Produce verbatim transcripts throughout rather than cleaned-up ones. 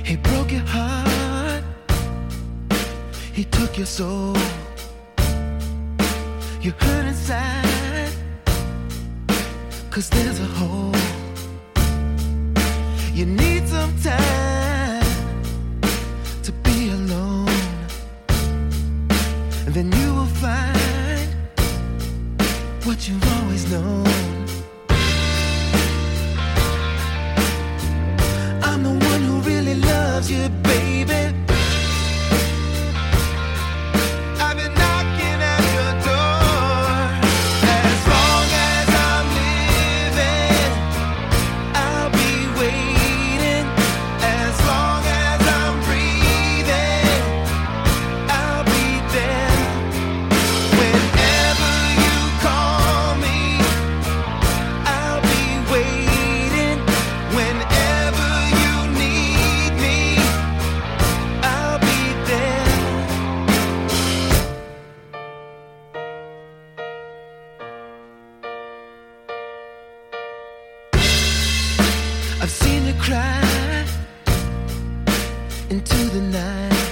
He broke your heart, he took your soul. You hurt inside, 'cause there's a hole. You need some time to be alone, and then you will find what you've always known. I'm the one who really loves you, baby. I've been knocking at your door. As long as I'm living, I'll be waiting. As long as I'm breathing, I'll be there. Whenever you call me, I'll be waiting. Whenever you need me, I'll be there. I've seen you cry into the night.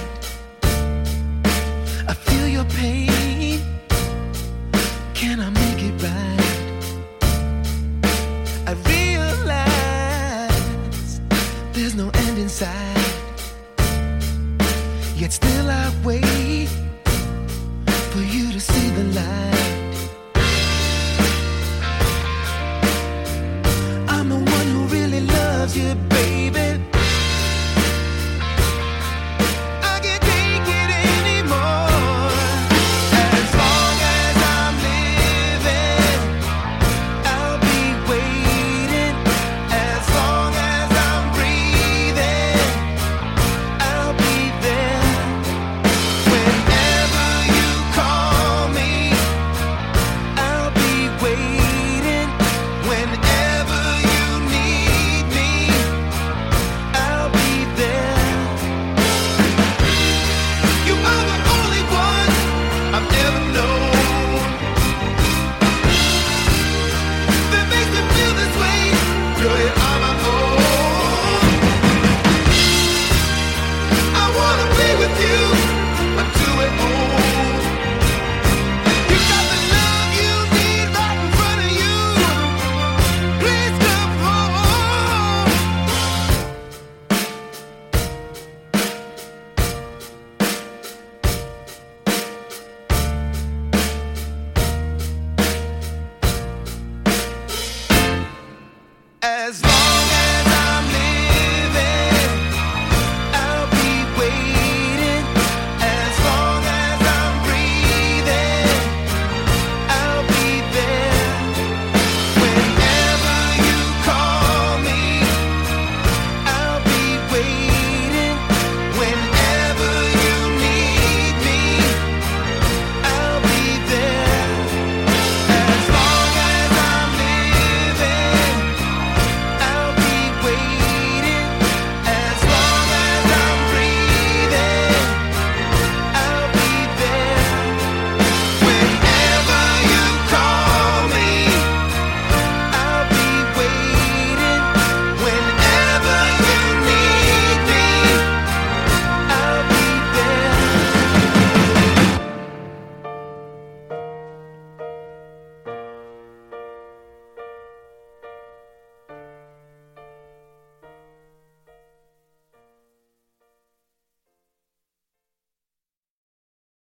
I feel your pain. Can I make it right? I realize there's no end in sight. Yet still I wait for you to see the light. I'm the one who really loves you,